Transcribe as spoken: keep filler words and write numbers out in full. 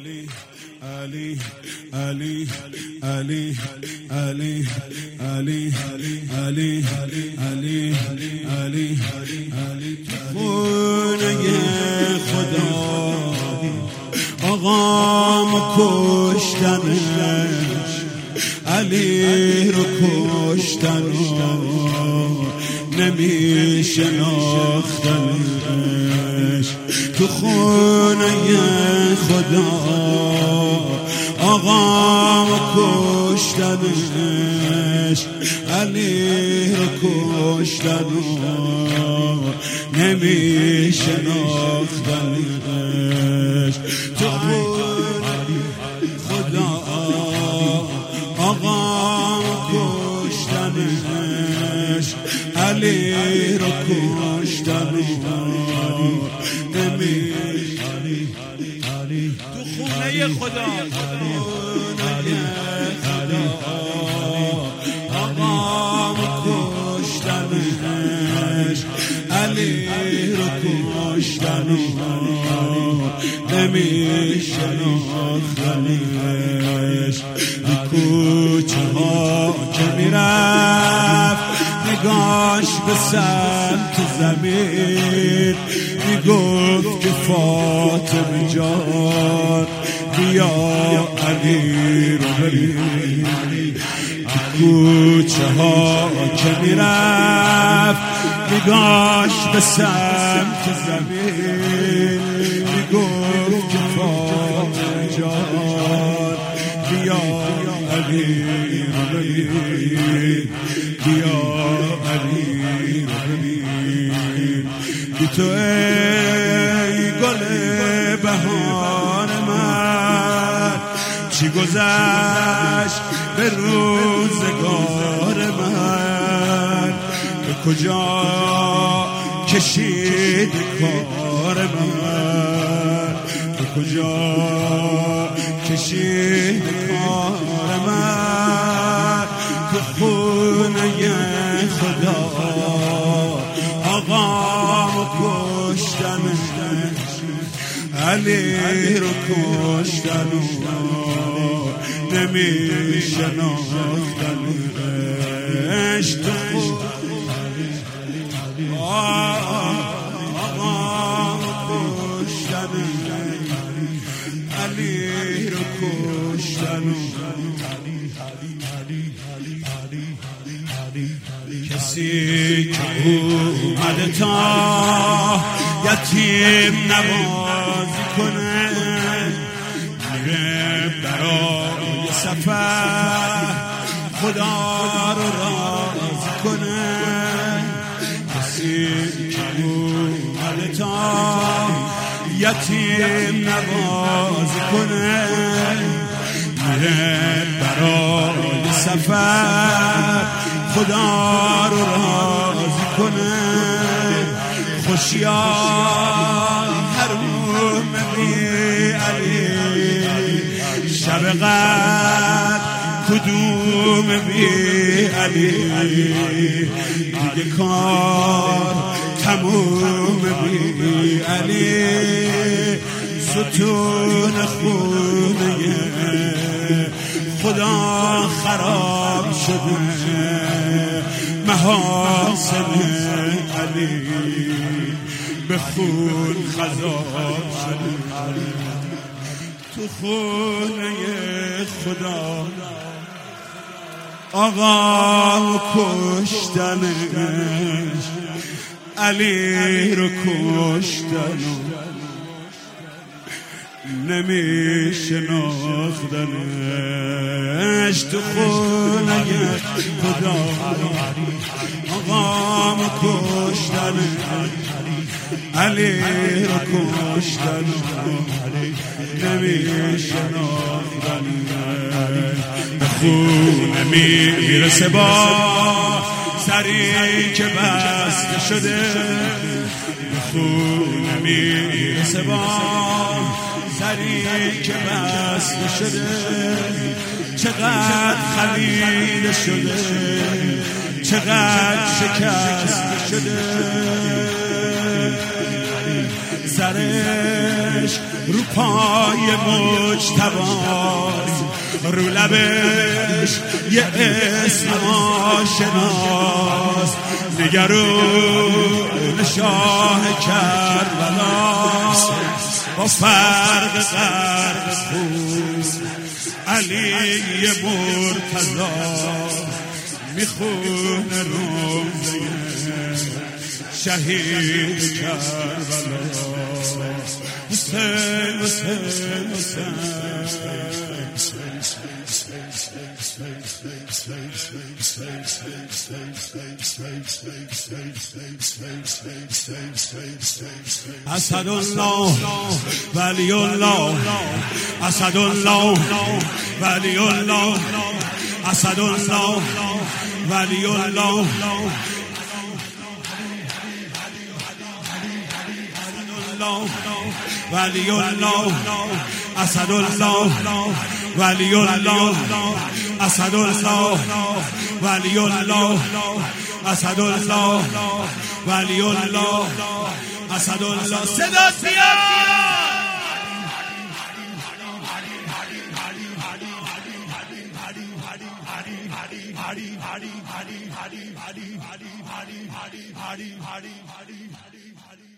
علی علی علی علی علی علی علی علی علی علی خونه خدا آقام کشتنش علی رو کشتن نمیشناختنش تو خونه خدا آقام کشتنش علی رو کشتن نمیشناختنش تو خونه خدا آقام کشتنش علی رو کشتن نمیشناختنش تو خونه خدا آقام کشتنش علی رو کشتن نمیشناختنش تو کوچه ها که میرفت نگاش به سمت زمین میگفت که فاطمه جان بیا علی رو ببین تو کوچه ها که میرفت نگاش به سمت زمین میگفت که فاطمه جان بیا علی رو ببین بیا علی رو ببین بی تو ای گل بهار من چی گذشت به روزگار من به کجا کشید کار من به کجا کشید کار من تو خونه خدا آقام کشتنش علی رو کشتن نمیشناختنش تو آقام کشتنش علی رو کشتن کسی که اومده تا یتیم نوازی کنه میره برای سفر خدا رو راضی کنه کسی که اومده تا یتیم نوازی کنه میره برای سفر خدا رو راضی کنه خوشیار حروم بی علی شب قدر کدوم بی علی دیگه کار تموم بی علی ستون خونه خدا خراب شده محاسن علی به خون خضاب شده تو خونه خدا آقا کشتنش علی رو کشتن نمیشناختنش تو خونه خدا آقام کشتن علی رو کشتن نمیشناختنش به خونه میرسه با سری که بسته شده به خونه میرسه با سری که بسته شده چقدر خمیده شده چقدر شکسته شده سرش رو پای مجتبی، رو لبش یه اسم آشناست، نگرون شاه کربلاست، با فرق قرد خون علی مرتضی میخونه روزه شهید کربلا. حسین حسین حسین اسد الله ولی الله، اسد الله ولی الله، اسد الله ولی الله، ولی الله، اسد الله ولی الله، اسد الله ولی الله، اسد الله ولی الله، اسد الله. صدا زیاد